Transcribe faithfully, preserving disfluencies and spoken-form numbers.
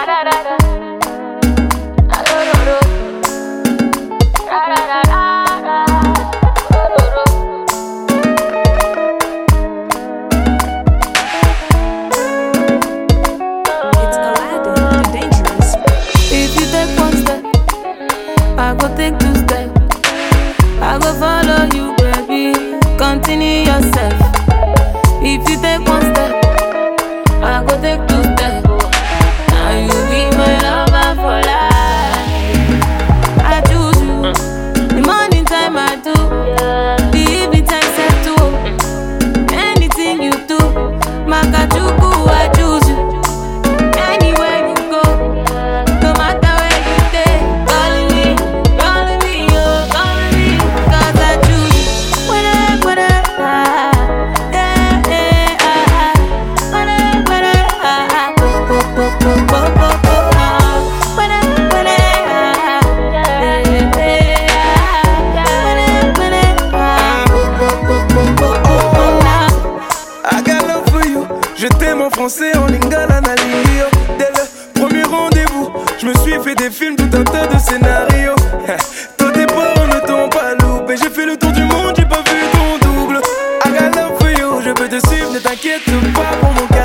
I go take two steps. I go follow you, baby. Continue yourself. If you take one step, I go take two steps. Now you be my lover for life. I choose you. The morning time I do, the evening time set to. Anything you do, Makachuku, I choose you. Anywhere you go, no matter where you stay, calling me, calling me, oh, calling me, 'cause I choose you. Whatever, whatever, ah, yeah, yeah, ah, ah. Whatever, whatever, ah, ah, go, go, go, go, go, go, go, ah. Whatever, whatever, ah, yeah, yeah, yeah, ah. Whatever, whatever, ah, go, go, go, go, go, go, go, ah. I got love for you. Je t'aime en français, en lingala, na lingio. Dès le premier rendez-vous, je me suis fait des films, tout un tas de scénarios. Toi tes parents ne t'ont pas loupé. J'ai fait le tour du monde, j'ai pas vu ton double. I got love for you, je peux te suivre, ne t'inquiète pas pour mon